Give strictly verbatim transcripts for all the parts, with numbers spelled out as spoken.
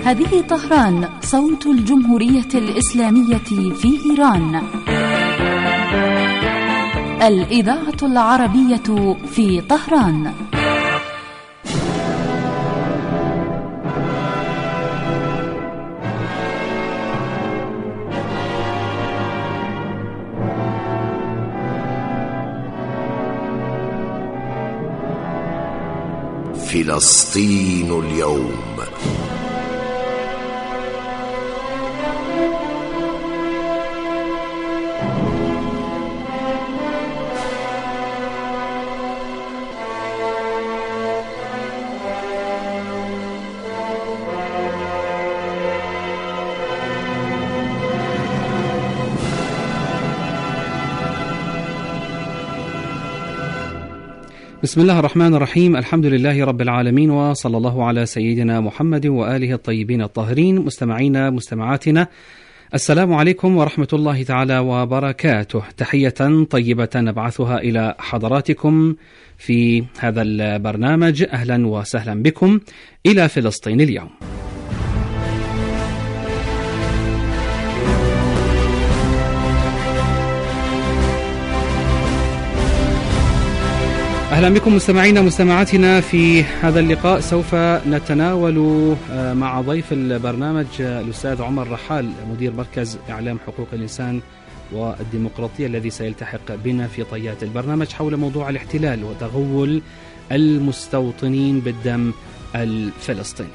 هذه طهران، صوت الجمهورية الإسلامية في إيران. الإذاعة العربية في طهران. فلسطين اليوم. بسم الله الرحمن الرحيم. الحمد لله رب العالمين، وصلى الله على سيدنا محمد وآله الطيبين الطاهرين. مستمعينا مستمعاتنا، السلام عليكم ورحمة الله تعالى وبركاته. تحية طيبة نبعثها إلى حضراتكم في هذا البرنامج. أهلا وسهلا بكم إلى فلسطين اليوم. أهلا بكم مستمعينا مستمعاتنا في هذا اللقاء. سوف نتناول مع ضيف البرنامج الأستاذ عمر رحال، مدير مركز إعلام حقوق الإنسان والديمقراطية، الذي سيلتحق بنا في طيات البرنامج حول موضوع الاحتلال وتغول المستوطنين بالدم الفلسطيني.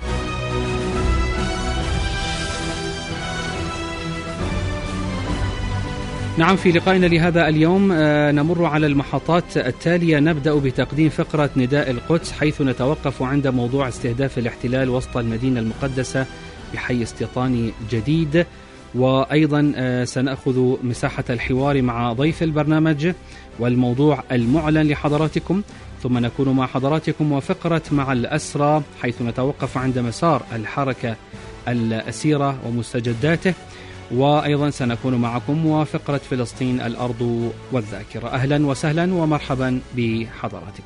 نعم، في لقائنا لهذا اليوم نمر على المحطات التالية. نبدأ بتقديم فقرة نداء القدس، حيث نتوقف عند موضوع استهداف الاحتلال وسط المدينة المقدسة بحي استيطاني جديد، وأيضا سنأخذ مساحة الحوار مع ضيف البرنامج والموضوع المعلن لحضراتكم، ثم نكون مع حضراتكم وفقرة مع الأسرى، حيث نتوقف عند مسار الحركة الأسيرة ومستجداته، وأيضا سنكون معكم وفقرة فلسطين الأرض والذاكرة. أهلا وسهلا ومرحبا بحضراتكم.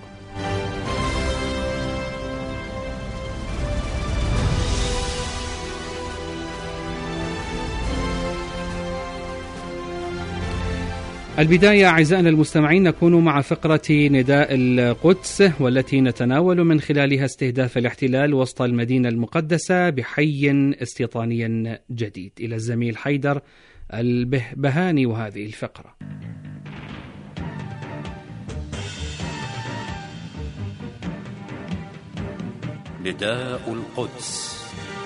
البداية أعزائنا المستمعين نكون مع فقرة نداء القدس، والتي نتناول من خلالها استهداف الاحتلال وسط المدينة المقدسة بحي استيطاني جديد. إلى الزميل حيدر البهبهاني وهذه الفقرة. نداء القدس.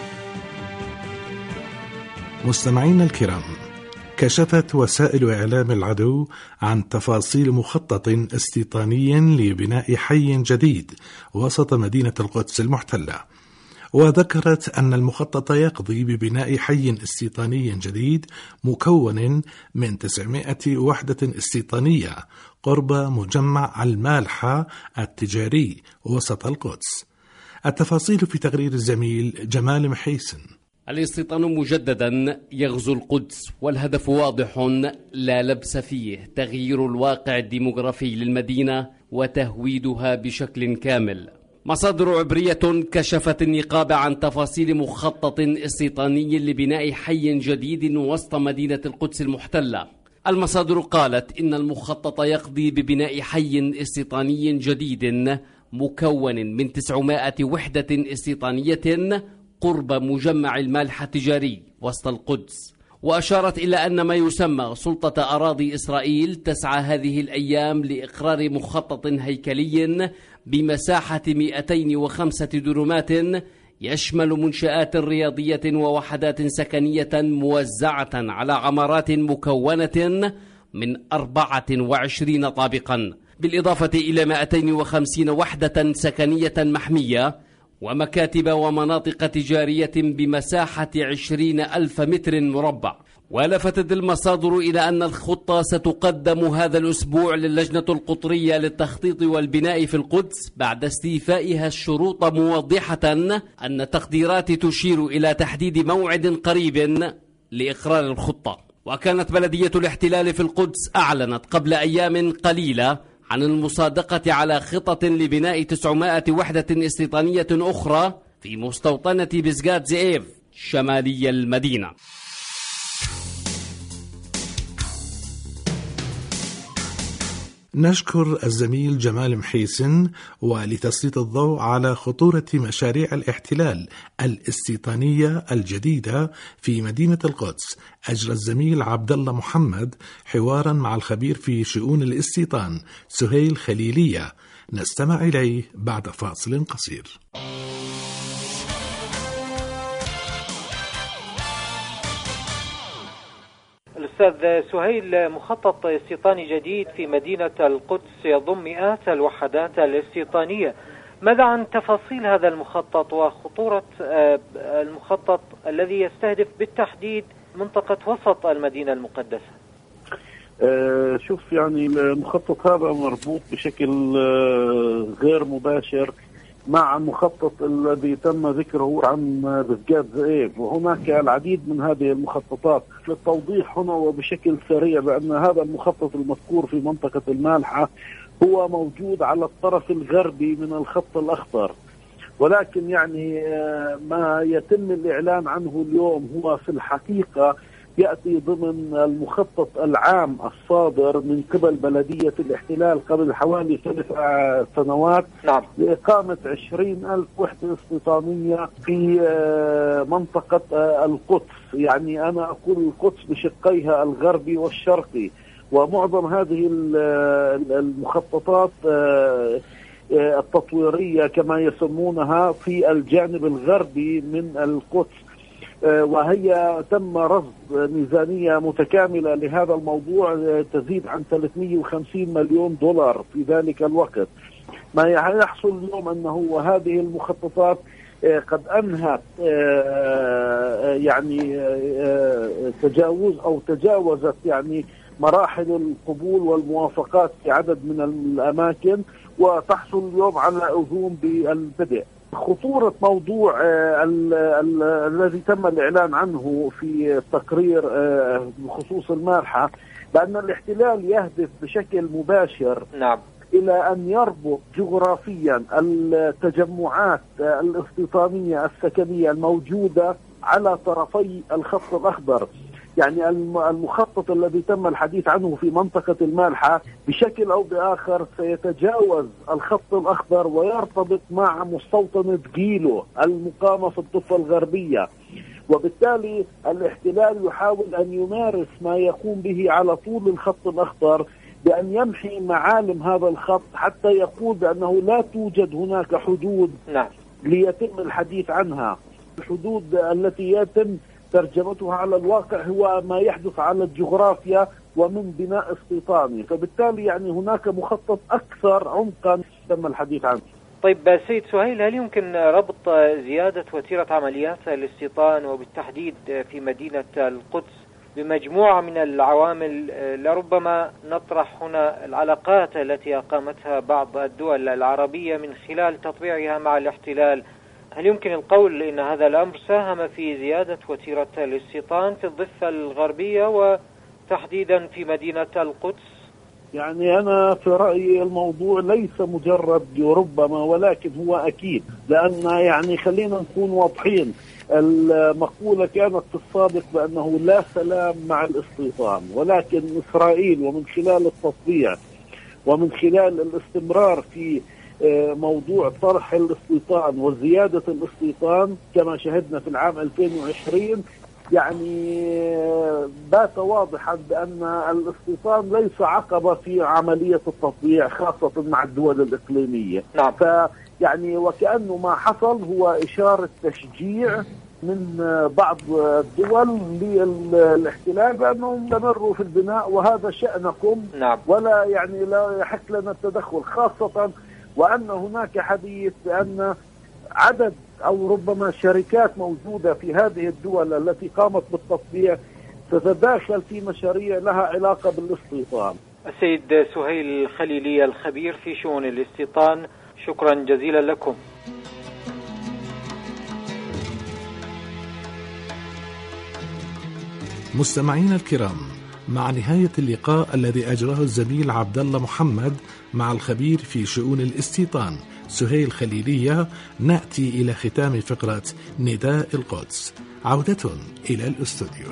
مستمعينا الكرام، كشفت وسائل إعلام العدو عن تفاصيل مخطط استيطاني لبناء حي جديد وسط مدينة القدس المحتلة، وذكرت أن المخطط يقضي ببناء حي استيطاني جديد مكون من تسعمائة وحدة استيطانية قرب مجمع المالحة التجاري وسط القدس. التفاصيل في تقرير الزميل جمال محيسن. الاستيطان مجددا يغزو القدس، والهدف واضح لا لبس فيه: تغيير الواقع الديموغرافي للمدينة وتهويدها بشكل كامل. مصادر عبرية كشفت النقاب عن تفاصيل مخطط استيطاني لبناء حي جديد وسط مدينة القدس المحتلة. المصادر قالت إن المخطط يقضي ببناء حي استيطاني جديد مكون من تسعمائة وحدة استيطانية قرب مجمع المالحة التجاري وسط القدس. وأشارت إلى أن ما يسمى سلطة أراضي إسرائيل تسعى هذه الأيام لإقرار مخطط هيكلي بمساحة مئتين وخمسة دورمات يشمل منشآت رياضية ووحدات سكنية موزعة على عمارات مكونة من أربعة وعشرين طابقا، بالإضافة إلى مئتين وخمسين وحدة سكنية محمية ومكاتب ومناطق تجارية بمساحة عشرين ألف متر مربع. ولفتت المصادر إلى أن الخطة ستقدم هذا الأسبوع للجنة القطرية للتخطيط والبناء في القدس بعد استيفائها الشروط، موضحة أن تقديرات تشير إلى تحديد موعد قريب لإقرار الخطة. وكانت بلدية الاحتلال في القدس أعلنت قبل أيام قليلة عن المصادقة على خطط لبناء تسعمائة وحدة استيطانية أخرى في مستوطنة بزقات زئيف شمالي المدينة. نشكر الزميل جمال محيسن. ولتسليط الضوء على خطورة مشاريع الاحتلال الاستيطانية الجديدة في مدينة القدس، أجرى الزميل عبد الله محمد حوارا مع الخبير في شؤون الاستيطان سهيل خليلية، نستمع إليه بعد فاصل قصير. الأستاذ سهيل، مخطط استيطاني جديد في مدينة القدس يضم مئات الوحدات الاستيطانية، ماذا عن تفاصيل هذا المخطط وخطورة المخطط الذي يستهدف بالتحديد منطقة وسط المدينة المقدسة؟ آه شوف، يعني المخطط هذا مربوط بشكل آه غير مباشر مع المخطط الذي تم ذكره عن بزقات زئيف، وهناك العديد من هذه المخططات. للتوضيح هنا وبشكل سريع بأن هذا المخطط المذكور في منطقة المالحة هو موجود على الطرف الغربي من الخط الأخضر، ولكن يعني ما يتم الإعلان عنه اليوم هو في الحقيقة يأتي ضمن المخطط العام الصادر من قبل بلدية الاحتلال قبل حوالي ثلاث سنوات نعم. لإقامة عشرين ألف وحدة استيطانية في منطقة القدس. يعني أنا أقول القدس بشقيها الغربي والشرقي، ومعظم هذه المخططات التطويرية كما يسمونها في الجانب الغربي من القدس، وهي تم رصد ميزانية متكاملة لهذا الموضوع تزيد عن ثلاثمئة وخمسين مليون دولار في ذلك الوقت. ما يحصل اليوم أنه هذه المخططات قد أنهت يعني تجاوز أو تجاوزت يعني مراحل القبول والموافقات في عدد من الأماكن، وتحصل اليوم على أذون بالبدء. خطورة موضوع الذي تم الإعلان عنه في التقرير بخصوص المالحة، لأن الاحتلال يهدف بشكل مباشر نعم. إلى أن يربط جغرافيا التجمعات الاستيطانية السكنية الموجودة على طرفي الخط الأخضر. يعني المخطط الذي تم الحديث عنه في منطقة المالحة بشكل أو بآخر سيتجاوز الخط الأخضر ويرتبط مع مستوطنة جيلو المقامة في الضفة الغربية، وبالتالي الاحتلال يحاول أن يمارس ما يقوم به على طول الخط الأخضر بأن يمحي معالم هذا الخط حتى يقول بأنه لا توجد هناك حدود نعم. ليتم الحديث عنها. الحدود التي يتم ترجمتها على الواقع هو ما يحدث على الجغرافيا ومن بناء استيطاني، فبالتالي يعني هناك مخطط أكثر عمقا تم الحديث عنه. طيب سيد سهيل، هل يمكن ربط زيادة وتيرة عمليات الاستيطان وبالتحديد في مدينة القدس بمجموعة من العوامل؟ لربما نطرح هنا العلاقات التي أقامتها بعض الدول العربية من خلال تطبيعها مع الاحتلال. هل يمكن القول إن هذا الأمر ساهم في زيادة وتيرة الاستيطان في الضفة الغربية وتحديدا في مدينة القدس؟ يعني أنا في رأيي الموضوع ليس مجرد ربما، ولكن هو أكيد، لأن يعني خلينا نكون واضحين، المقولة كانت في السابق بأنه لا سلام مع الاستيطان، ولكن إسرائيل ومن خلال التطبيع ومن خلال الاستمرار في موضوع طرح الاستيطان وزيادة الاستيطان كما شهدنا في العام ألفين وعشرين، يعني بات واضحا بأن الاستيطان ليس عقبة في عملية التطبيع خاصة مع الدول الإقليمية. نعم. فيعني وكأنه ما حصل هو إشارة تشجيع من بعض الدول للاحتلال بأنهم استمروا في البناء وهذا شأنكم. نعم. ولا يعني لا يحق لنا التدخل، خاصة وأن هناك حديث بأن عدد أو ربما شركات موجودة في هذه الدول التي قامت بالتطبيع تتداخل في مشاريع لها علاقة بالاستيطان. السيد سهيل خليلي الخبير في شؤون الاستيطان، شكرا جزيلا لكم. مستمعينا الكرام، مع نهاية اللقاء الذي أجراه الزميل عبد الله محمد مع الخبير في شؤون الاستيطان سهيل خليلية نأتي إلى ختام فقرة نداء القدس. عودة إلى الأستوديو.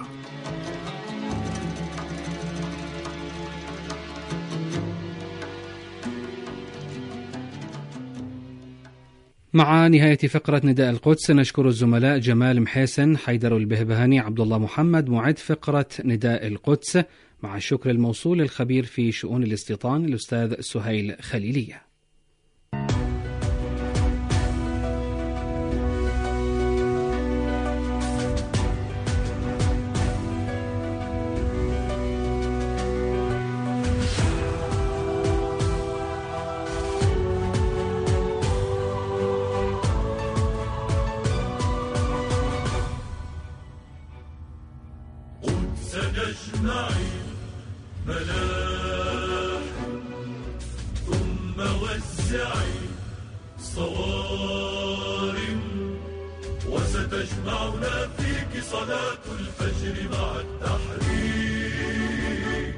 مع نهاية فقرة نداء القدس نشكر الزملاء جمال محيسن، حيدر البهبهاني، عبد الله محمد معد فقرة نداء القدس، مع الشكر الموصول للخبير في شؤون الاستيطان الأستاذ سهيل خليلية. وستجمعنا فيك صلاة الفجر مع التحرير.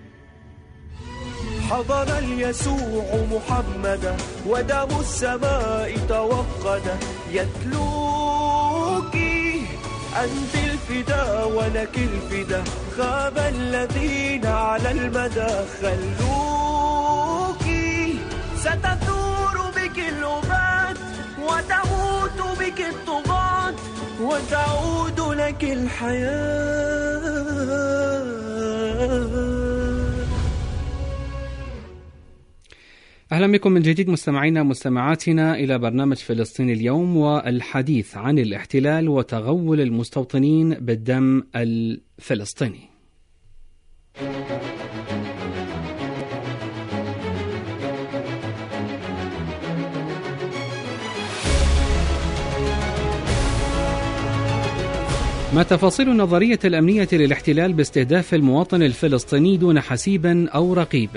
حضر اليسوع محمدا ودم السماء توقدا، يتلوك أنت الفدا ولك الفدا، خاب الذين على المدى خلوك، ستثور بك اللغات وتموت بك الطغاة وتعود لك الحياة. أهلا بكم من جديد مستمعينا مستمعاتنا إلى برنامج فلسطين اليوم، والحديث عن الاحتلال وتغول المستوطنين بالدم الفلسطيني. ما تفاصيل النظرية الأمنية للاحتلال باستهداف المواطن الفلسطيني دون حسيب أو رقيب؟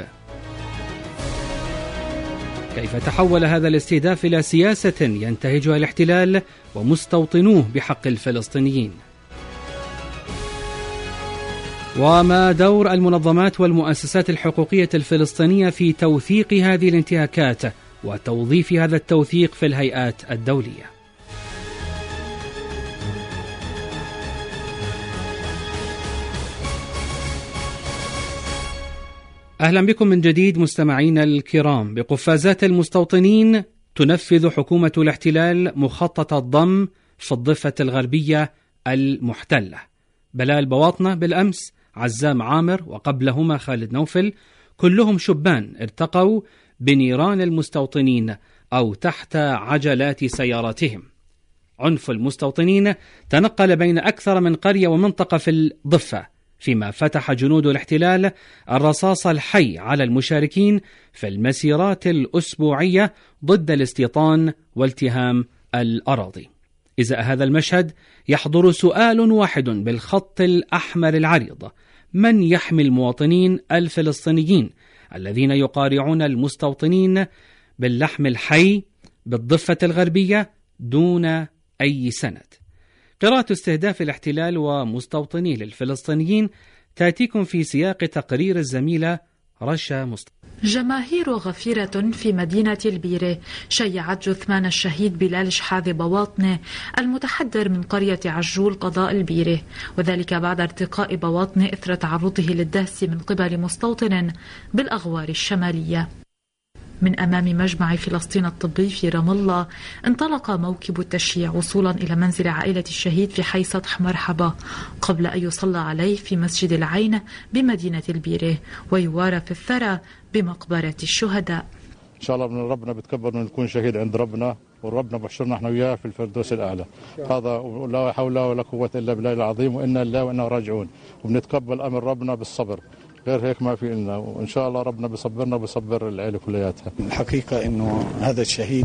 كيف تحول هذا الاستهداف إلى سياسة ينتهجها الاحتلال ومستوطنوه بحق الفلسطينيين؟ وما دور المنظمات والمؤسسات الحقوقية الفلسطينية في توثيق هذه الانتهاكات وتوظيف هذا التوثيق في الهيئات الدولية؟ أهلا بكم من جديد مستمعينا الكرام. بقفازات المستوطنين تنفذ حكومة الاحتلال مخطط الضم في الضفة الغربية المحتلة. بلال بواطنة بالأمس، عزام عامر، وقبلهما خالد نوفل، كلهم شبان ارتقوا بنيران المستوطنين أو تحت عجلات سياراتهم. عنف المستوطنين تنقل بين أكثر من قرية ومنطقة في الضفة، فيما فتح جنود الاحتلال الرصاص الحي على المشاركين في المسيرات الأسبوعية ضد الاستيطان والتهام الأراضي. إزاء هذا المشهد يحضر سؤال واحد بالخط الأحمر العريض: من يحمي المواطنين الفلسطينيين الذين يقارعون المستوطنين باللحم الحي بالضفة الغربية دون أي سند؟ قراءة استهداف الاحتلال ومستوطنيه للفلسطينيين تأتيكم في سياق تقرير الزميلة رشا مصطفى. جماهير غفيرة في مدينة البيرة شيعت جثمان الشهيد بلال شحاذ بواطنة المتحدر من قرية عجول قضاء البيرة، وذلك بعد ارتقاء بواطنة إثر تعرضه للدهس من قبل مستوطن بالأغوار الشمالية. من أمام مجمع فلسطين الطبي في رام الله انطلق موكب التشييع وصولا إلى منزل عائلة الشهيد في حي سطح مرحبا، قبل أن يصلى عليه في مسجد العين بمدينة البيرة ويوارى في الثرى بمقبرة الشهداء. إن شاء الله من ربنا بتكبر أن نكون شهيد عند ربنا، وربنا بحشرنا احنا وياه في الفردوس الأعلى. هذا لا حول ولا قوة إلا بالله العظيم، وإنا لله وإنا راجعون، وبنتقبل أمر ربنا بالصبر، غير هيك ما في لنا، وإن شاء الله ربنا بصبرنا وبصبر العيلة كلياتها. الحقيقة إنه هذا الشهيد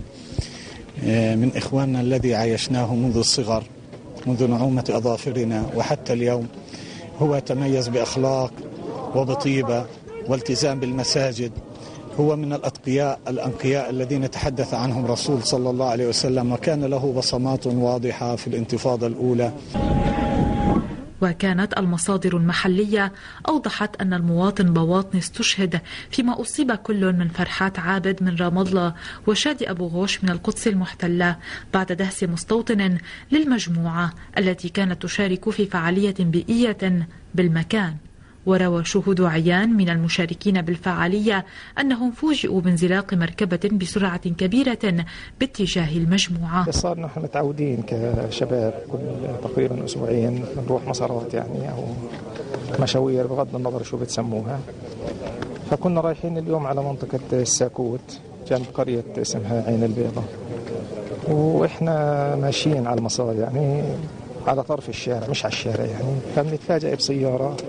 من إخواننا الذي عايشناه منذ الصغر، منذ نعومة أظافرنا وحتى اليوم. هو تميز بأخلاق وبطيبة والتزام بالمساجد. هو من الأتقياء الأنقياء الذين تحدث عنهم رسول صلى الله عليه وسلم، وكان له بصمات واضحة في الانتفاضة الأولى. وكانت المصادر المحلية أوضحت أن المواطن بواطني استشهد، فيما أصيب كل من فرحات عابد من رام الله وشادي أبو غوش من القدس المحتلة بعد دهس مستوطن للمجموعة التي كانت تشارك في فعالية بيئية بالمكان. وروى شهود عيان من المشاركين بالفعالية أنهم فوجئوا بانزلاق مركبة بسرعة كبيرة باتجاه المجموعة. صار نحن متعودين كشباب كل تقريبا أسبوعين نروح مسارات يعني أو مشاوير بغض النظر شو بتسموها، فكنا رايحين اليوم على منطقة الساكوت جنب قرية اسمها عين البيضة، وإحنا ماشيين على المسار يعني على طرف الشارع مش على الشارع يعني، فبنتفاجئ بسيارة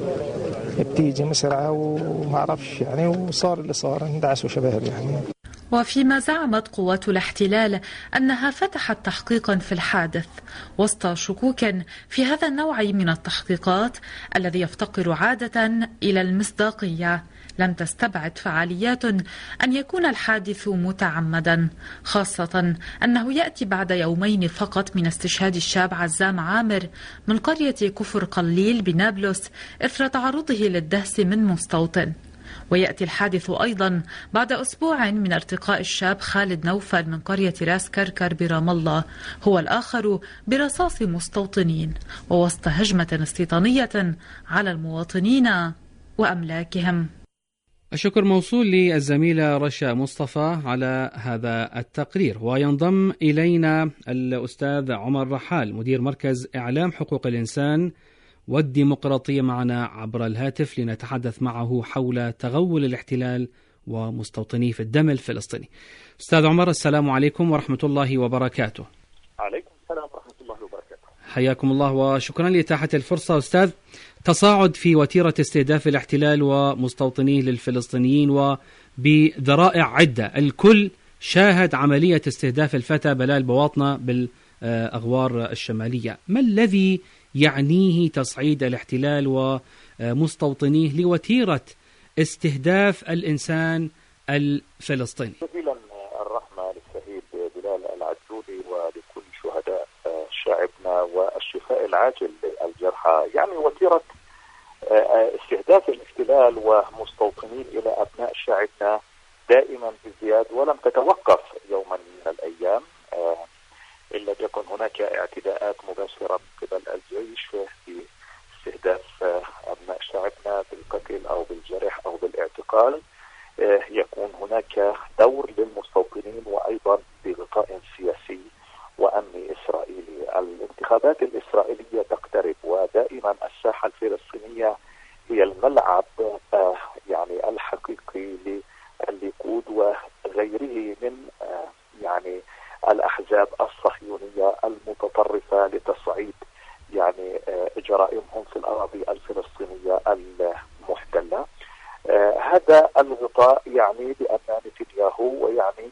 بتيجي مسرعة وما عرفش يعني، وصار اللي صار اندعسوا شباب يعني. وفيما زعمت قوات الاحتلال أنها فتحت تحقيقا في الحادث وسط شكوك في هذا النوع من التحقيقات الذي يفتقر عادة إلى المصداقية، لم تستبعد فعاليات أن يكون الحادث متعمدا، خاصة أنه يأتي بعد يومين فقط من استشهاد الشاب عزام عامر من قرية كفر قليل بنابلس إثر تعرضه للدهس من مستوطن. ويأتي الحادث أيضا بعد أسبوع من ارتقاء الشاب خالد نوفل من قرية راس كركر برام الله هو الآخر برصاص مستوطنين، ووسط هجمة استيطانية على المواطنين وأملاكهم. الشكر موصول للزميلة رشا مصطفى على هذا التقرير. وينضم إلينا الأستاذ عمر رحال مدير مركز إعلام حقوق الإنسان والديمقراطية معنا عبر الهاتف لنتحدث معه حول تغول الاحتلال ومستوطنيه في الدم الفلسطيني. أستاذ عمر، السلام عليكم ورحمة الله وبركاته. عليكم السلام ورحمة الله وبركاته. حياكم الله وشكرا لإتاحة الفرصة. أستاذ، تصاعد في وتيرة استهداف الاحتلال ومستوطنيه للفلسطينيين وبذرائع عدة، الكل شاهد عملية استهداف الفتى بلال بواطنة بالأغوار الشمالية، ما الذي يعنيه تصعيد الاحتلال ومستوطنيه لوتيرة استهداف الإنسان الفلسطيني؟ جزيلا الرحمة للشهيد بلال العجولي ولكل شهداء شعبنا والشفاء العاجل للجرحى. يعني وتيرة استهداف الاحتلال ومستوطنين إلى أبناء شعبنا دائما بازدياد ولم تتوقف يوما من الأيام، إن لم يكن هناك اعتداءات مباشرة من قبل الجيش في استهداف أبناء شعبنا بالقتل أو بالجرح أو بالاعتقال، يكون هناك دور للمستوطنين وأيضا بغطاء سياسي وأمني إسرائيلي. الانتخابات الإسرائيلية تقترب ودائما الساحة الفلسطينية هي الملعب يعني الحقيقي للليكود وغيره من يعني الأحزاب الصهيونية المتطرفة لتصعيد يعني جرائمهم في الأراضي الفلسطينية المحتلة. هذا الغطاء يعني بأن نتنياهو ويعني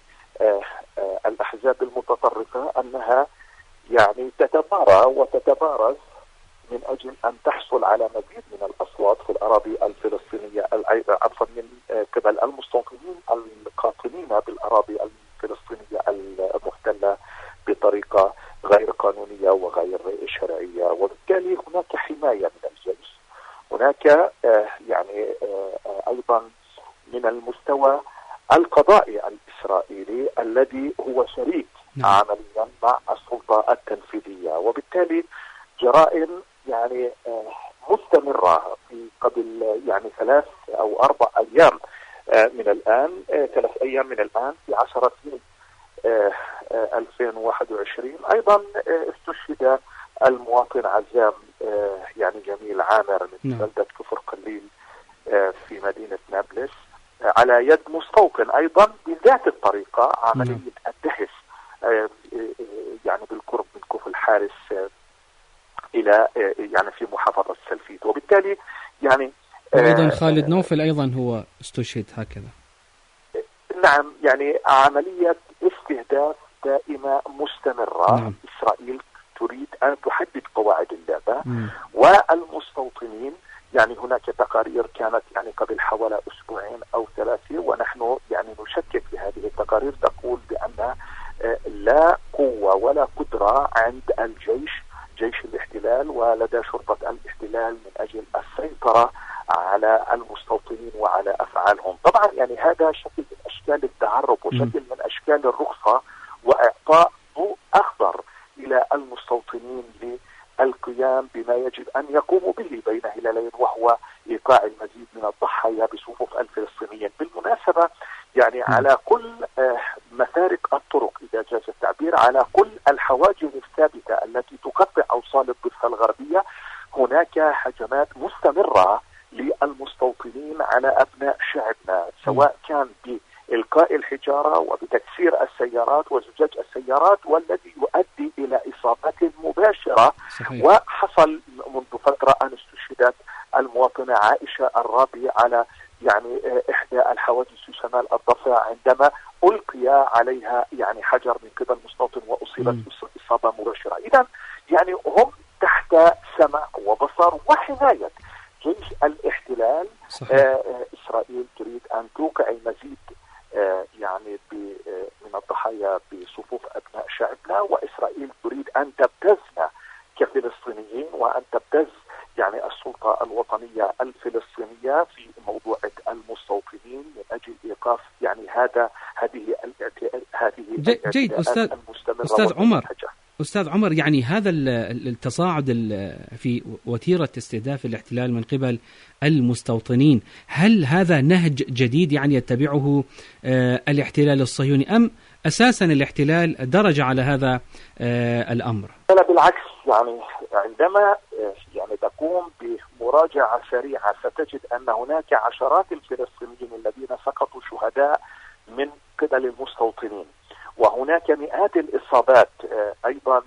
الأحزاب المتطرفة أنها يعني تتبارى وتتبارز من أجل أن تحصل على مزيد من الأصوات في الأراضي الفلسطينية، عفوا من قبل المستوطنين القاطنين بالأراضي الفلسطينية المحتلة بطريقة غير قانونية وغير شرعية، وبالتالي هناك حماية من الجيش، هناك يعني أيضا من المستوى القضائي الإسرائيلي الذي هو شريك عمليا مع السلطة التنفيذية، وبالتالي جرائم يعني مستمرة في قبل يعني ثلاث أو أربع أيام من الآن، ثلاث أيام من الآن في عشرة ألفين وواحد وعشرين أيضا استشهد المواطن عزام يعني جميل عامر من بلدة كفر قليل في مدينة نابلس على يد مستوطن أيضا بذات الطريقة، عملية الدهس يعني بالقرب من كفر الحارس إلى يعني في محافظة سلفيت، وبالتالي يعني أيضا خالد نوفل أيضا هو استشهد هكذا. نعم، يعني عملية استهداف دائمة مستمرة. نعم. إسرائيل تريد أن تحدد قواعد اللعبة مم. والمستوطنين يعني هناك تقارير كانت يعني قبل حوالي أسبوعين أو ثلاثة، ونحن يعني نشكك في هذه التقارير تقول بأن لا قوة ولا قدرة عند الجيش جيش الاحتلال ولدى شرطة يعني هذا شكل من أشكال التعرب وشكل من أشكال الرخصة وإعطاء ضوء أخضر إلى المستوطنين للقيام بما يجب أن يقوموا به بين هلالين، وهو إيقاع المزيد من الضحايا بصفوف الفلسطينيين. بالمناسبة يعني على كل مفارق الطرق إذا جاز التعبير، على كل الحواجز الثابتة التي تقطع أوصال الضفة الغربية هناك هجمات مستمرة للمستوطنين على أبناء شعبنا، سواء كان بإلقاء الحجارة وبتكسير السيارات وزجاج السيارات، والذي يؤدي إلى إصابات مباشرة. صحيح. وحصل منذ فترة أن استشهدت المواطنة عائشة الرابي على يعني إحدى الحوادث في شمال الضفة عندما ألقي عليها يعني حجر من قبل مستوطن وأصيبت إصابة مباشرة. إذا يعني هم تحت سمع وبصر وحماية جيش الاحتلال. آه إسرائيل تريد أن توقع المزيد آه يعني من الضحايا بصفوف أبناء شعبنا، وإسرائيل تريد أن تبتزنا كفلسطينيين وأن تبتز يعني السلطة الوطنية الفلسطينية في موضوع المستوطنين من أجل إيقاف يعني هذا هذه هذه جيد. أستاذ أستاذ عمر أستاذ عمر يعني هذا التصاعد في وتيرة استهداف الاحتلال من قبل المستوطنين، هل هذا نهج جديد يعني يتبعه الاحتلال الصهيوني، أم أساسا الاحتلال درج على هذا الأمر؟ لا بالعكس، يعني عندما يعني تقوم بمراجعة سريعة ستجد أن هناك عشرات الفلسطينيين الذين سقطوا شهداء من قبل المستوطنين، وهناك مئات الإصابات أيضا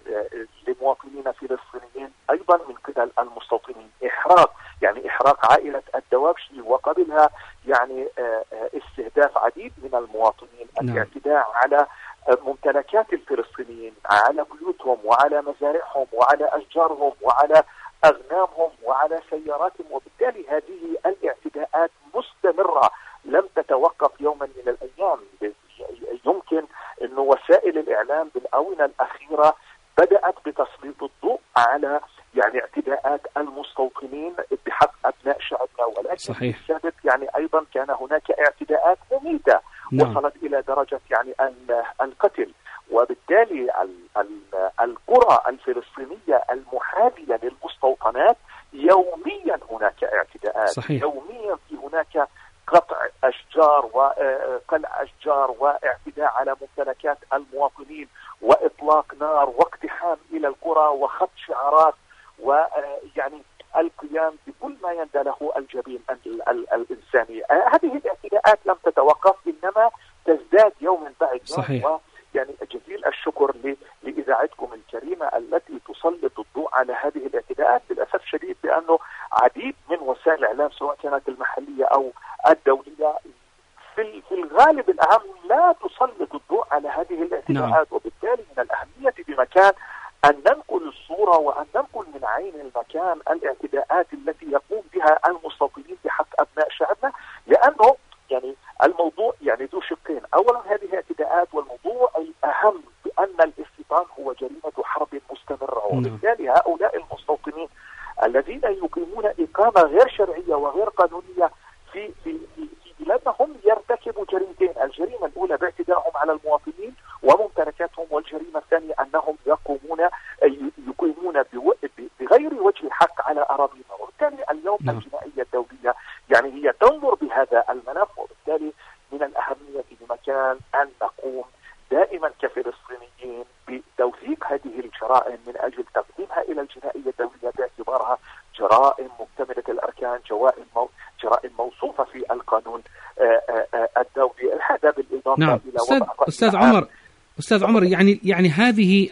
لمواطنين فلسطينيين أيضا من قبل المستوطنين. إحراق يعني إحراق عائلة الدوابشي وقبلها يعني استهداف عديد من المواطنين، الاعتداء على ممتلكات الفلسطينيين، على بيوتهم وعلى مزارعهم وعلى أشجارهم وعلى أغنامهم وعلى سياراتهم. وبالتالي هذه الاعتداءات مستمرة لم تتوقف يوما من الأيام. يمكن أن وسائل الإعلام بالآونة الأخيرة بدأت بتسليط الضوء على يعني اعتداءات المستوطنين بحق أبناء شعبنا، ولكن صحيح. في السابق يعني أيضا كان هناك اعتداءات مميتة نعم. وصلت إلى درجة يعني القتل. وبالتالي القرى الفلسطينية المحاذية للمستوطنات يوميا هناك اعتداءات. صحيح. يوميا في هناك قطع أشجار وقلع أشجار واعتداء على ممتلكات المواطنين وإطلاق نار واقتحام إلى القرى وخط شعارات ويعني القيام بكل ما يندى له الجبين الإنساني. هذه الاعتداءات لم تتوقف، إنما تزداد يوما بعد يوم. صحيح. يعني جزيل الشكر لإذاعتكم الكريمة التي تسلط الضوء على هذه الاعتداءات. للأسف الشديد بأنه عديد من وسائل الإعلام سواء كانت المحلية أو الدولية في في الغالب الأهم لا تسلط الضوء على هذه الاعتداءات. نعم. وبالتالي من الأهمية بمكان أن ننقل الصورة وأن ننقل من عين المكان الاعتداءات التي يقوم بها المستوطنين بحق أبناء شعبنا، لأنه يعني الموضوع يعني ذو شقين. أولا هذه اعتداءات، والموضوع الأهم بأن الاستيطان هو جريمة حرب مستمرة. وبالتالي هؤلاء المستوطنين الذين يقيمون إقامة غير شرعية وغير قانونية في في في بلادنا هم يرتكبوا جريمتين. الجريمة الأولى باعتدائهم على المواطنين وممتلكاتهم، والجريمة الثانية أنهم يقومون يقيمون بغير وجه الحق على أراضينا. وبالتالي اليوم م. الجنائية الدولية يعني هي تنظر بهذا الملف. وبالتالي من الأهمية بمكان أن نقوم دائما كفلسطينيين بتوثيق هذه الجرائم من أجل تقديمها إلى الجنائية الدولية باعتبارها جرائم مكتملة الأركان، جرائم جرائم موصوفة في القانون الدولي. هذا بالإضافة نعم. إلى أستاذ, أستاذ عمر أستاذ عمر يعني يعني هذه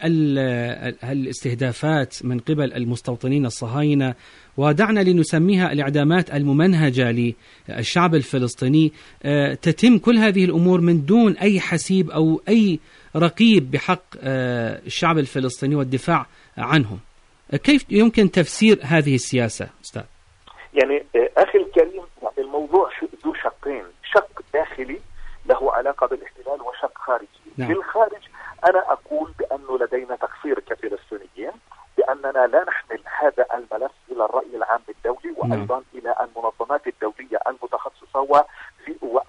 الاستهدافات من قبل المستوطنين الصهاينة، ودعنا لنسميها الإعدامات الممنهجة للشعب الفلسطيني، تتم كل هذه الأمور من دون أي حسيب أو أي رقيب بحق الشعب الفلسطيني والدفاع عنهم. كيف يمكن تفسير هذه السياسة أستاذ؟ يعني أخي الكريم، الموضوع ذو شقين، شق داخلي له علاقة بالاحتلال وشق خارجي. نعم. في الخارج أنا أقول بأنه لدينا تقصير كفلسطينيين، بأننا لا نحمل هذا الملف إلى الرأي العام الدولي وأيضا نعم. إلى المنظمات الدولية المتخصصة وفي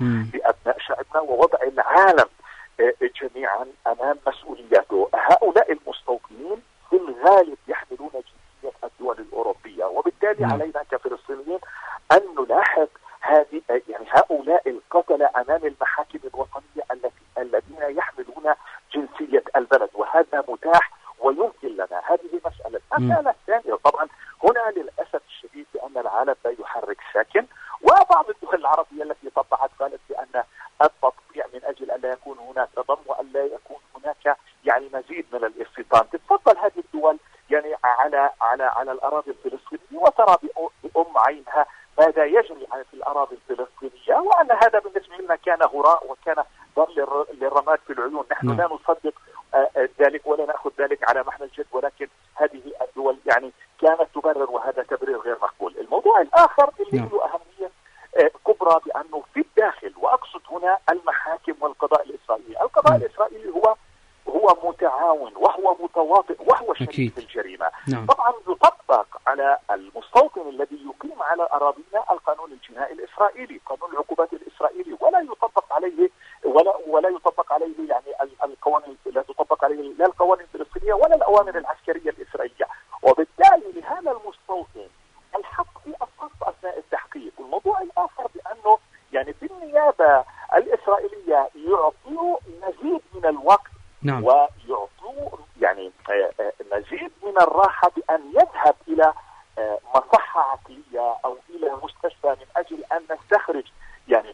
بأبناء شعبنا ووضع العالم جميعا أمام مسؤولياته. هؤلاء المستوطنين في الغالب يحملون جنسية الدول الأوروبية، وبالتالي م. علينا كفلسطينيين أن نلاحق هذه يعني هؤلاء القتلة أمام المحاكم الوطنية التي الذين يحملون جنسية البلد، وهذا متاح ويمكن لنا. هذه مسألة. المسألة الثانية طبعا هنا للأسف الشديد بأن العالم لا يحرك ساكن، وبعض الدول العربية التي طبعت قالت بأن التطبيع من أجل أن لا يكون هناك تضم وأن لا يكون هناك يعني مزيد من الاستيطان. تتفضل هذه الدول يعني على على على الأراضي الفلسطينية وترى بأم عينها ماذا يجري في الأراضي الفلسطينية، وأن هذا بالنسبة لنا كان هراء وكان ضرب للرماد في العيون. نحن لا نصدق ذلك ولا نأخذ ذلك على محمل الجد، ولكن هذه الدول يعني كانت تبرر، وهذا تبرير غير مقبول. الموضوع الآخر اللي له أهمية كبرى بأنه في الداخل، وأقصد هنا المحاكم والقضاء الإسرائيلي. القضاء م. الإسرائيلي هو هو متعاون وهو متواطئ وهو شريك في الجريمة. نعم. طبعا يطبق على المستوطن الذي يقيم على أراضينا القانون الجنائي الإسرائيلي، قانون العقوبات الإسرائيلي، ولا يطبق عليه ولا ولا يطبق عليه يعني القوانين، لا تطبق عليه لا القوانين الفلسطينية ولا الأوامر العسكرية الإسرائيلية. وبالتالي لهذا المستوطن الحق في الصف أثناء التحقيق. والموضوع الآخر بأنه يعني في النيابة الإسرائيلية يعطوا مزيد من الوقت. نعم. ويعطوا يعني مزيد من الراحة بأن يذهب إلى مصحة عقلية أو إلى مستشفى من أجل أن نستخرج يعني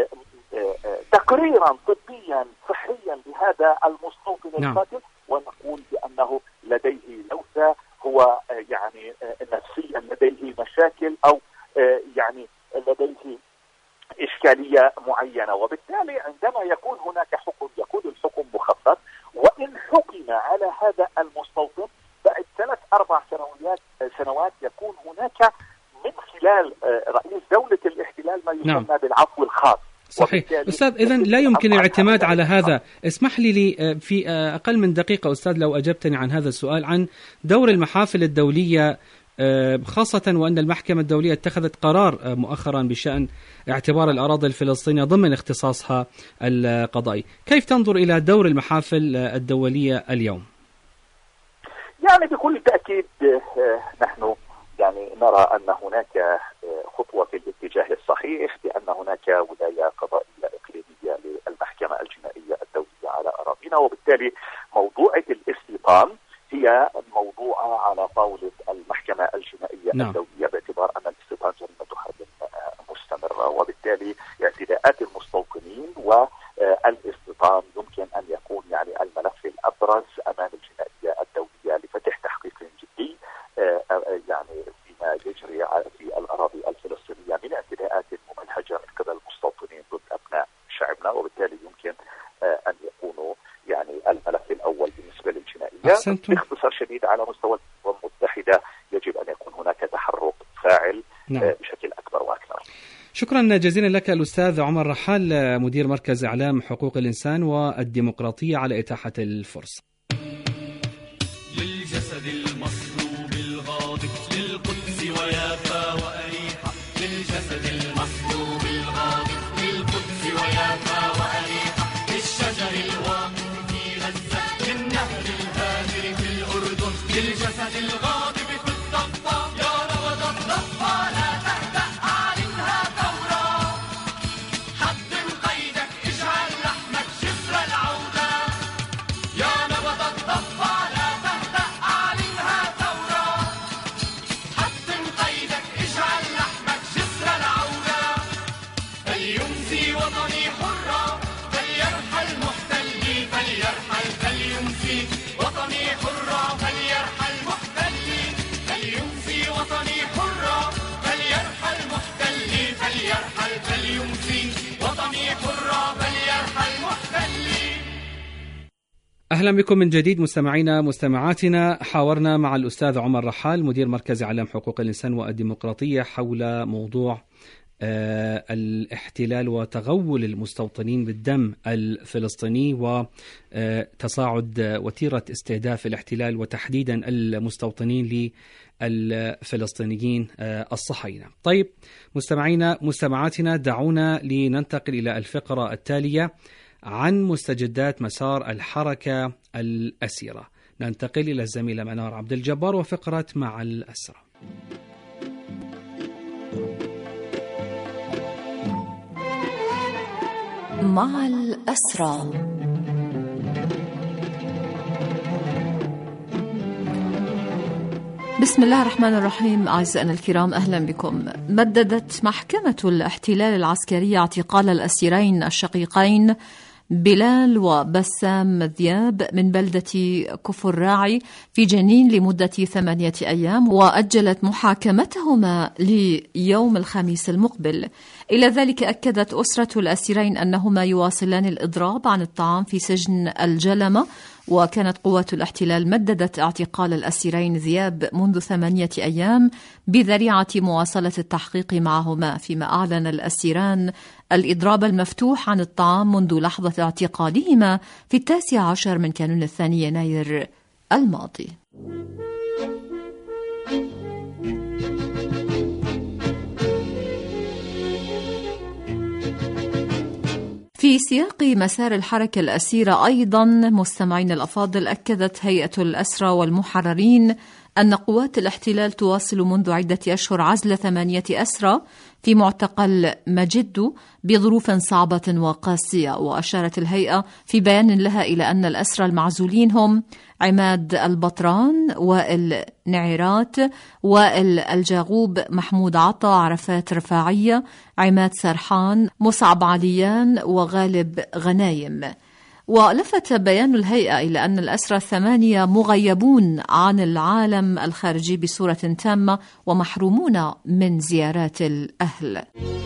تقريرا طبيا صحيا لهذا المستوطن القاتل. نعم. ونقول بأنه لديه لوثة، هو يعني نفسيا لديه مشاكل أو يعني لديه إشكالية معينة. وبالتالي عندما يكون هناك حكم يكون الحكم مخفف، وإن حكم على هذا المستوطن بعد ثلاث أربع سنوات سنوات يكون هناك من خلال رئيس دولة الاحتلال ما يسمى نعم. بالعفو الخاص. صحيح أستاذ، إذن لا يمكن الاعتماد على هذا. اسمح لي لي في أقل من دقيقة أستاذ لو أجبتني عن هذا السؤال عن دور المحافل الدولية، خاصة وأن المحكمة الدولية اتخذت قرار مؤخرا بشأن اعتبار الأراضي الفلسطينية ضمن اختصاصها القضائي. كيف تنظر إلى دور المحافل الدولية اليوم؟ يعني بكل تأكيد نحن يعني نرى أن هناك خطوة في الاتجاه الصحيح، بأن هناك ولاية قضائية إقليمية للمحكمة الجنائية الدولية على أراضينا، وبالتالي موضوعة الاستيطان هي موضوعة على طاولة المحكمة الجنائية نعم. الدولية، باعتبار أن الاستيطان جريمة حرب مستمرة، وبالتالي اعتداءات المستوطنين والاستيطان يمكن أن يكون يعني الملف الأبرز أمام الجنائية الدولية لفتح تحقيق جدي يعني فيما يجري في الأراضي الفلسطينية من اعتداءات ممنهجة من قبل المستوطنين ضد أبناء شعبنا، وبالتالي يمكن أن يكونوا يعني الملف الأول بالنسبة للجنائية. باختصار شديد على مستوى الأمم المتحدة يجب أن يكون هناك تحرك فاعل نعم. بشكل أكبر وأكثر. شكرا جزيلا لك الأستاذ عمر رحال، مدير مركز إعلام حقوق الإنسان والديمقراطية، على إتاحة الفرصة. للجسد المصلوب الغاضب للقدس ويافا وأريحا، للجسد المصلوب الغاضب للقدس ويافا وأريحا، للشجر الواقف في غزة، للنهر الهادر في الأردن، للجسد الغاضب في الضفة، يا روض الضفة لا تهدأ أعلنها ثورة، حطم قيدك اجعل لحمك جسر العودة، يا نبض الضفة لا تهدأ أعلنها ثورة، حطم قيدك اجعل لحمك جسر العودة، فليمسي وطني حرة فليرحل محتلي، فليرحل فليمسي وطني حرة فليرحل محتلي، فليمسي وطني حرة فليرحل محتلي، فليرحل فليمسي وطني حرة فليرحل محتلي. أهلا بكم من جديد مستمعينا مستمعاتنا. حاورنا مع الأستاذ عمر رحال، مدير مركز إعلام حقوق الإنسان والديمقراطية، حول موضوع الاحتلال وتغول المستوطنين بالدم الفلسطيني وتصاعد وتيرة استهداف الاحتلال وتحديدا المستوطنين للفلسطينيين الصهاينة. طيب مستمعينا مستمعاتنا، دعونا لننتقل إلى الفقرة التالية عن مستجدات مسار الحركة الأسيرة. ننتقل إلى الزميلة منار عبد الجبار وفقرة مع الأسرى. مع الأسرى. بسم الله الرحمن الرحيم. أعزائنا الكرام، أهلا بكم. مددت محكمة الاحتلال العسكري اعتقال الأسيرين الشقيقين بلال وبسام ذياب من بلدة كفر راعي في جنين لمدة ثمانية أيام، وأجلت محاكمتهما ليوم الخميس المقبل. إلى ذلك أكدت أسرة الأسيرين أنهما يواصلان الإضراب عن الطعام في سجن الجلمة، وكانت قوات الاحتلال مددت اعتقال الأسيرين ذياب منذ ثمانية أيام بذريعة مواصلة التحقيق معهما، فيما أعلن الأسيران الإضراب المفتوح عن الطعام منذ لحظة اعتقالهما في التاسع عشر من كانون الثاني يناير الماضي. في سياق مسار الحركة الأسيرة أيضا مستمعين الأفاضل، أكدت هيئة الأسرى والمحررين أن قوات الاحتلال تواصل منذ عدة أشهر عزل ثمانية أسرى في معتقل مجدو بظروف صعبة وقاسية. وأشارت الهيئة في بيان لها إلى أن الأسرى المعزولين هم عماد البطران، وائل نعيرات، وائل الجاغوب، محمود عطا، عرفات رفاعية، عماد سرحان، مصعب عليان، وغالب غنايم. ولفت بيان الهيئة إلى أن الأسرى الثمانية مغيبون عن العالم الخارجي بصورة تامة ومحرومون من زيارات الأهل.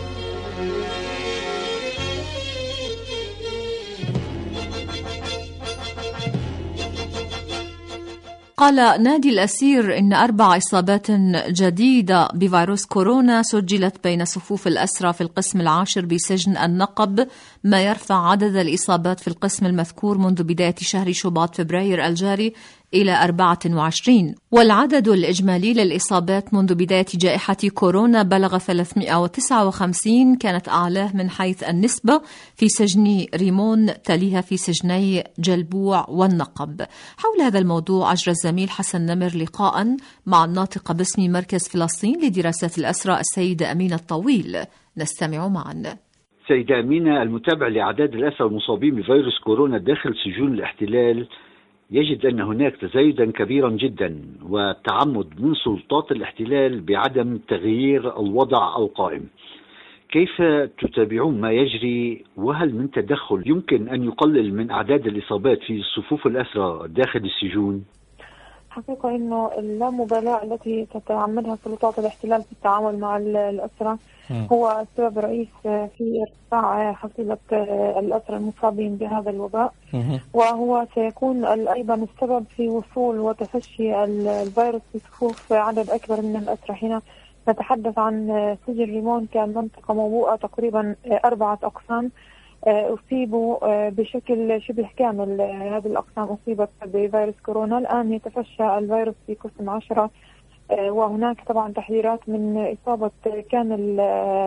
قال نادي الأسير إن أربع إصابات جديدة بفيروس كورونا سجلت بين صفوف الأسرى في القسم العاشر بسجن النقب، ما يرفع عدد الإصابات في القسم المذكور منذ بداية شهر شباط فبراير الجاري إلى أربعة وعشرين، والعدد الإجمالي للإصابات منذ بداية جائحة كورونا بلغ ثلاثمائة وتسعة وخمسين، كانت أعلاه من حيث النسبة في سجن ريمون، تليها في سجني جلبوع والنقب. حول هذا الموضوع أجرى الزميل حسن نمر لقاء مع الناطقة باسم مركز فلسطين لدراسات الأسرى السيدة أمينة الطويل، نستمع معا. سيدة أمينة، المتابع لأعداد الأسرى المصابين بفيروس كورونا داخل سجون الاحتلال يجد أن هناك تزايدا كبيرا جدا وتعمد من سلطات الاحتلال بعدم تغيير الوضع القائم. كيف تتابعون ما يجري، وهل من تدخل يمكن أن يقلل من أعداد الإصابات في صفوف الأسرى داخل السجون؟ حقيقة أنه اللامبالاة التي تتعمدها سلطات الاحتلال في التعامل مع الأسرى هو السبب الرئيس في ارتفاع حصيلة الأسرى المصابين بهذا الوباء، وهو سيكون أيضا السبب في وصول وتفشي الفيروس في صفوف عدد أكبر من الأسرى. حين نتحدث عن سجن ريمون كان منطقة موبوءة تقريبا أربعة أقسام أصيبوا بشكل شبه كامل، هذه الأقسام أصيبت بفيروس كورونا. الآن يتفشى الفيروس في قسم عشرة، وهناك طبعا تحذيرات من إصابة كامل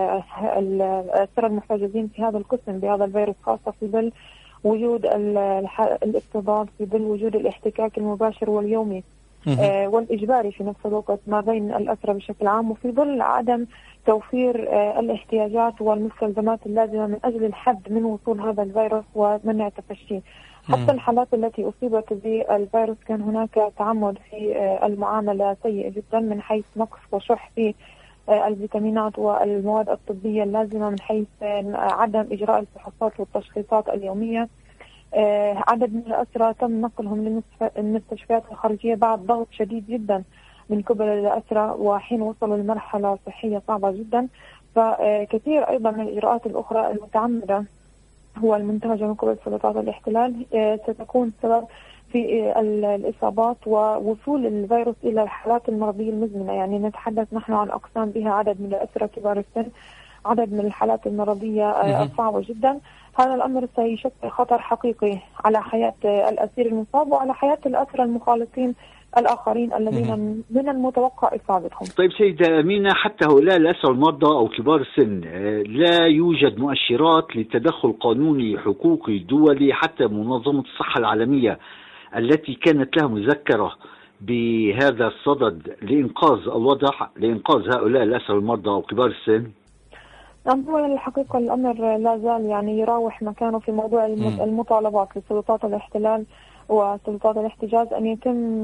الأسرى المحتجزين في هذا القسم بهذا الفيروس، خاصة في ظل وجود الاكتظاظ، في ظل وجود الاحتكاك المباشر واليومي والإجباري في نفس الوقت ما بين الأسرى بشكل عام، وفي ظل عدم توفير الاحتياجات والمستلزمات اللازمة من أجل الحد من وصول هذا الفيروس ومنع تفشيه. حتى الحالات التي أصيبت بالفيروس كان هناك تعمد في المعاملة سيء جدا من حيث نقص وشح في الفيتامينات والمواد الطبية اللازمة، من حيث عدم إجراء الفحوصات والتشخيصات اليومية. عدد من الأسرى تم نقلهم للمستشفيات الخارجية بعد ضغط شديد جدا من قبل الأسرى، وحين وصلوا لمرحلة صحية صعبة جدا. فكثير أيضا من الإجراءات الأخرى المتعمدة هو المنتهجة من قبل سلطات الاحتلال ستكون سبب في الإصابات ووصول الفيروس إلى الحالات المرضية المزمنة. يعني نتحدث نحن عن أقسام بها عدد من الأسرى كبار السن، عدد من الحالات المرضية الصعبة جدا. هذا الأمر سيشكل خطر حقيقي على حياة الأسير المصاب وعلى حياة الأسرى المخالطين الآخرين الذين من المتوقع إصابتهم. طيب سيدة أمينة، حتى هؤلاء الأسرى المرضى أو كبار السن لا يوجد مؤشرات لتدخل قانوني حقوقي دولي حتى منظمة الصحة العالمية التي كانت لها مذكرة بهذا الصدد لإنقاذ الوضع لإنقاذ هؤلاء الأسرى المرضى أو كبار السن؟ نعم، هو الحقيقة الأمر لا زال يعني يراوح مكانه في موضوع المطالبات لسلطات الاحتلال وسلطات الاحتجاز أن يتم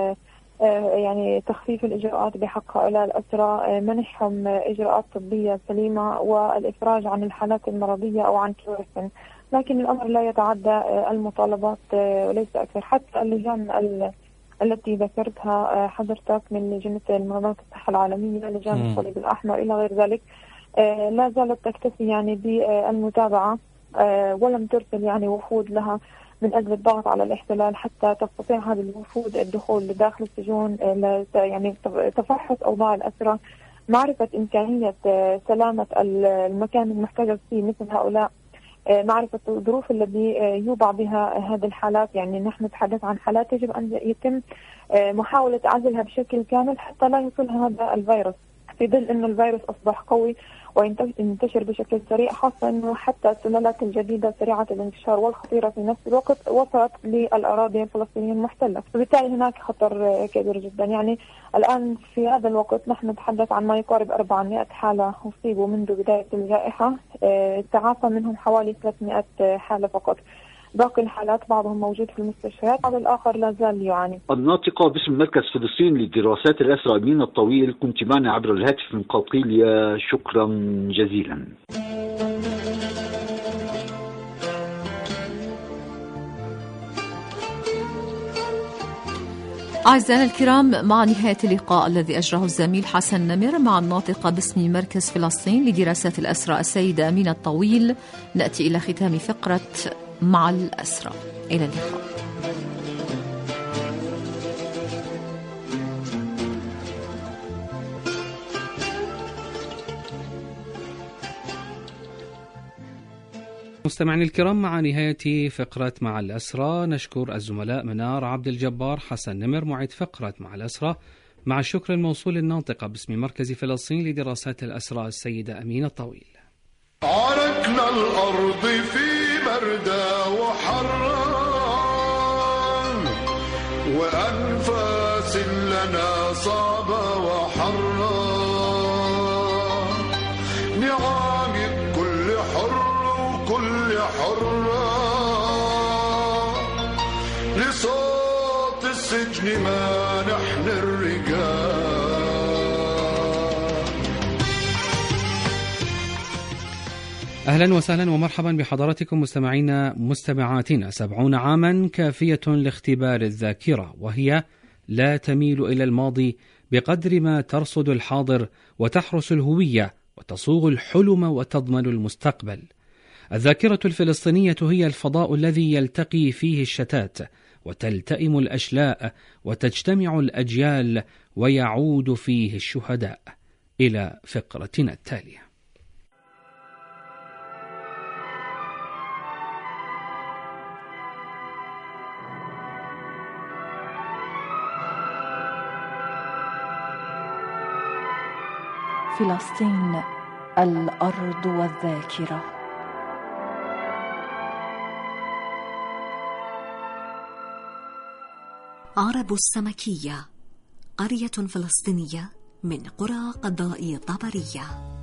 يعني تخفيف الإجراءات بحق هؤلاء الأسرى، منحهم إجراءات طبية سليمة والإفراج عن الحالات المرضية أو عن كبار السن. لكن الأمر لا يتعدى المطالبات وليس أكثر. حتى اللجان التي ذكرتها حضرتك من لجنة منظمة الصحة العالمية، لجان الصليب الأحمر إلى غير ذلك، لا زالت تكتفي يعني بالمتابعة ولم ترسل يعني وفود لها من أجل الضغط على الاحتلال حتى تستطيع هذه الوفود الدخول لداخل السجون، يعني تفحص أوضاع الأسرى، معرفة إمكانية سلامة المكان المحتجز فيه مثل هؤلاء، معرفة الظروف التي يوضع بها هذه الحالات. يعني نحن نتحدث عن حالات يجب أن يتم محاولة عزلها بشكل كامل حتى لا يصل هذا الفيروس، في ظل أن الفيروس أصبح قوي وينتشر بشكل سريع، خاصة أنه حتى السلالات الجديدة سريعة الانتشار والخطيرة في نفس الوقت وصلت للأراضي الفلسطينية المحتلة، وبالتالي هناك خطر كبير جدا. يعني الآن في هذا الوقت نحن نتحدث عن ما يقارب أربعمائة حالة أصيبوا منذ بداية الجائحة، تعافى منهم حوالي ثلاثمائة حالة فقط. باقي الحالات بعضهم موجود في المستشفيات، بعض الآخر لا زال يعاني. الناطقة باسم مركز فلسطين للدراسات الأسرى أمينة الطويل، كنت معنا عبر الهاتف من قلقيلية، شكرا جزيلا. أعزائنا الكرام، مع نهاية اللقاء الذي أجراه الزميل حسن نمر مع الناطقة باسم مركز فلسطين لدراسات الأسرى السيدة أمينة الطويل، نأتي إلى ختام فقرة مع الأسرى. إلى اللقاء. مستمعينا الكرام، مع نهاية فقرة مع الأسرى نشكر الزملاء منار عبد الجبار، حسن نمر معد فقرة مع الأسرى، مع الشكر الموصول للناطقة باسم مركز فلسطين لدراسات الأسرى السيدة أمينة الطويل. عركنا الأرض في بردة وحرا وأنفاس لنا صعبة وحرا، نعم كل حر وكل حرة، لصوت السجن ما نحن الرجال. أهلا وسهلا ومرحبا بحضراتكم مستمعينا مستمعاتنا. سبعون عاما كافية لاختبار الذاكرة، وهي لا تميل إلى الماضي بقدر ما ترصد الحاضر وتحرس الهوية وتصوغ الحلم وتضمن المستقبل. الذاكرة الفلسطينية هي الفضاء الذي يلتقي فيه الشتات وتلتئم الأشلاء وتجتمع الأجيال ويعود فيه الشهداء. إلى فقرتنا التالية. فلسطين، الأرض والذاكرة. عرب السمكية، قرية فلسطينية من قرى قضاء طبرية.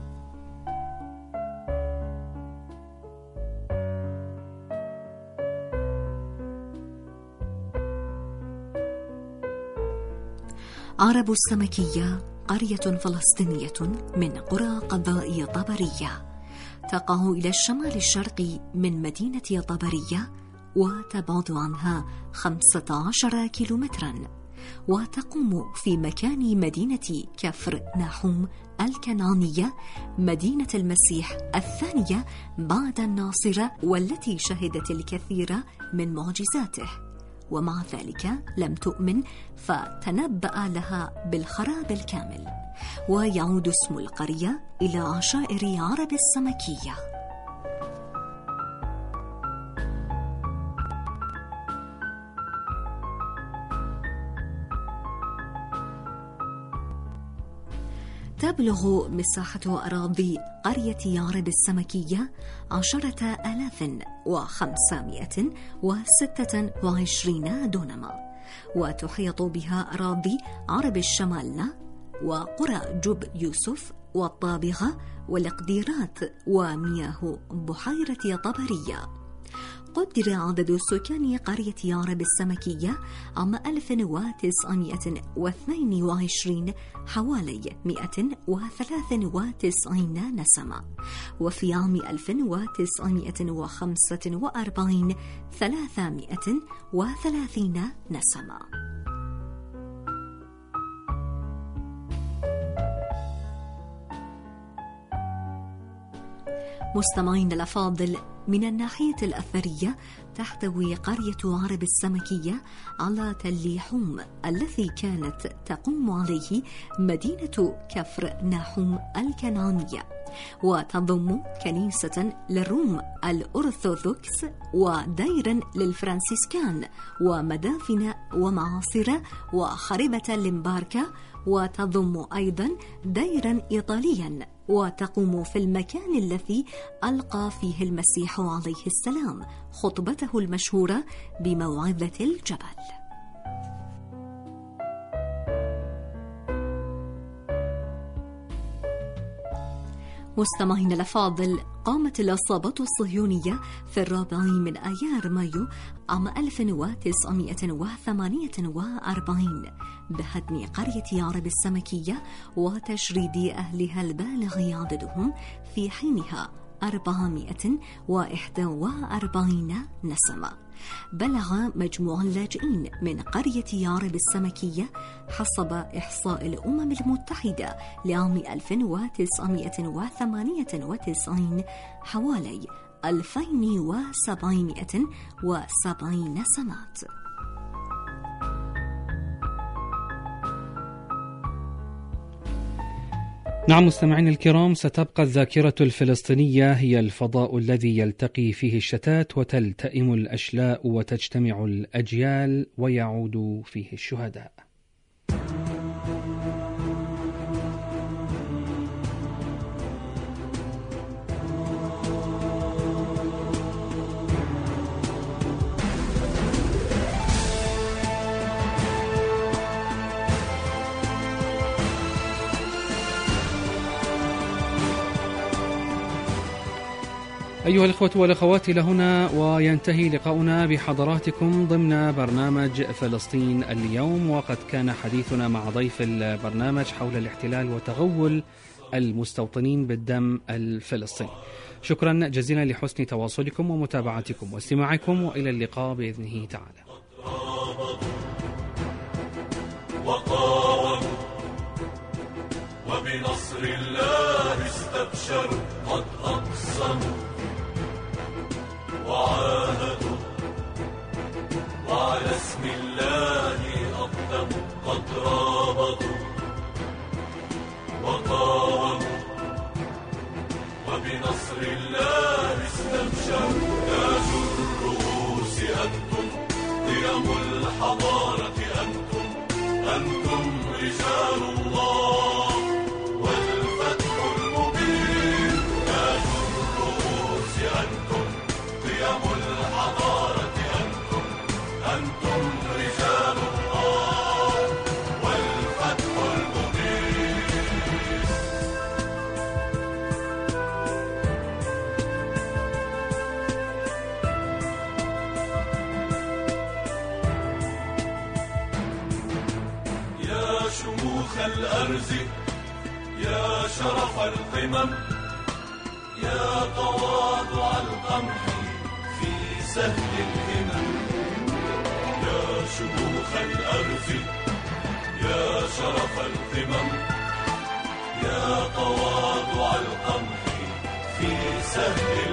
عرب السمكية قرية فلسطينية من قرى قضاء طبرية، تقع إلى الشمال الشرقي من مدينة طبرية وتبعد عنها خمسة عشر كيلومترا، وتقوم في مكان مدينة كفر ناحوم الكنعانية، مدينة المسيح الثانية بعد الناصرة، والتي شهدت الكثير من معجزاته، ومع ذلك لم تؤمن فتنبأ لها بالخراب الكامل. ويعود اسم القرية إلى عشائر عرب السمكية. تبلغ مساحة أراضي قرية يعرب السمكية عشرة آلاف وخمسمائة وستة وعشرين دونما، وتحيط بها أراضي عرب الشمالنة وقرى جب يوسف والطابغة والقديرات ومياه بحيرة طبرية. قدر عدد سكان قرية يعرب السمكية عام ألف وتسعمائة واثنين وعشرين حوالي مئة وثلاث وتسعين نسمة، وفي عام ألف وتسعمائة وخمسة وأربعين ثلاثمائة وثلاثين نسمة. مستمعين الأفاضل، من الناحية الأثرية تحتوي قرية عرب السمكية على تل حوم الذي كانت تقوم عليه مدينة كفر ناحوم الكنعانية، وتضم كنيسة للروم الأرثوذكس وديرا للفرنسيسكان ومدافن ومعاصر وخربة لمباركة، وتضم أيضا ديرا إيطاليا وتقوم في المكان الذي ألقى فيه المسيح عليه السلام خطبته المشهورة بموعظة الجبل. مستمعين الأفاضل، قامت العصابة الصهيونية في الرابع من أيار مايو عام ألف وتسعمائة وثمانية وأربعين بهدم قرية يعرب السمكية وتشريد أهلها البالغ عددهم في حينها أربعمائة وإحدى وأربعين نسمة. بلغ مجموع اللاجئين من قرية يعرب السمكية حسب إحصاء الأمم المتحدة لعام ألف وتسعمائة وثمانية وتسعين حوالي ألفين وسبعمائة وسبعين نسمات. نعم مستمعين الكرام، ستبقى الذاكرة الفلسطينية هي الفضاء الذي يلتقي فيه الشتات وتلتئم الأشلاء وتجتمع الأجيال ويعود فيه الشهداء. أيها الإخوة والأخوات، إلى هنا وينتهي لقاؤنا بحضراتكم ضمن برنامج فلسطين اليوم، وقد كان حديثنا مع ضيف البرنامج حول الاحتلال وتغول المستوطنين بالدم الفلسطيني. شكرا جزيلا لحسن تواصلكم ومتابعتكم واستماعكم، وإلى اللقاء بإذنه تعالى. وقاوموا وبنصر الله استبشروا، قد أقسموا وعاهدوا وعلى اسم الله أقدموا، قد رابطوا وقاوموا وبنصر الله استبشروا. تاج الرؤوس أنتم، قيم الحضارة أنتم، أنتم رجال الله والفتح المبين. تاج الرؤوس أنتم، قيم الحضارة أنتم، أنتم رجال الله والفتح المبين. يا شموخ الأرز، يا شرف القمم، يا تواضع القمح في سهل الهمم. يا شموخ الأرز، يا شرف القمم، يا تواضع القمح في سهل